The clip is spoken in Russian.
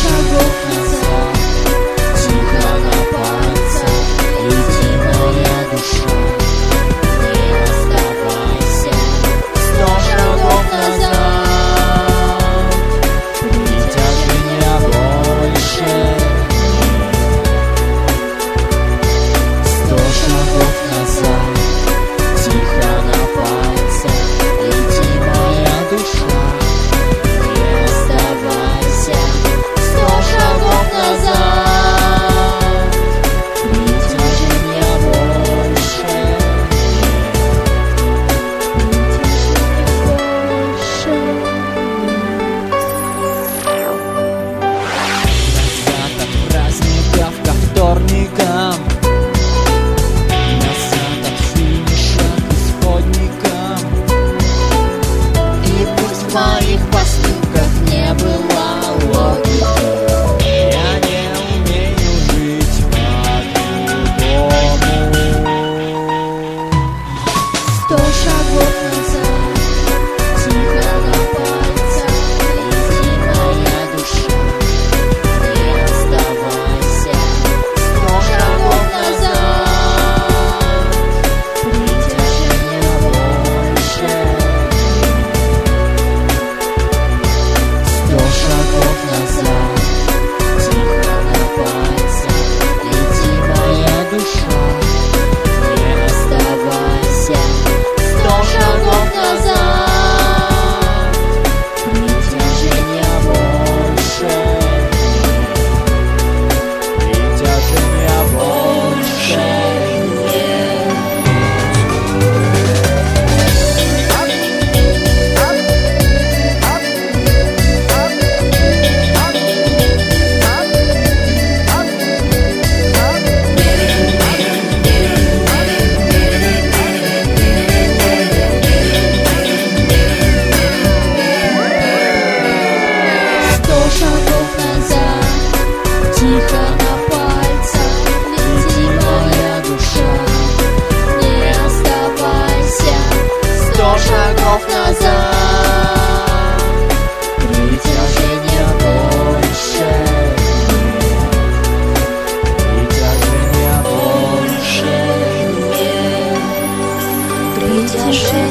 шагов назад, тихо на пальцах, лети, моя душа, не оставайся. 100 шагов назад, притяжения больше нет. 100 шагов назад, тихо на пальцах, лети, моя душа, не оставайся. 100 шагов назад, притяжения больше нет. Назад от праздников ко вторникам, назад от финиша к исходникам. И пусть в моих поступках не было логики, я не умею жить по-другому. 100 шагов назад, тихо на пальцах, лети, моя душа, не оставайся. 100 шагов назад, притяжения больше нет. 100 шагов назад, тихо на пальцах, лети, моя душа, не оставайся. 100 шагов назад, притяжения больше нет. Притяжения больше нет. Сто шагов назад, тихо на пальцах, лети, моя душа, не оставайся. 100 шагов назад, притяжения больше нет. Притяжения больше нет. Притяжения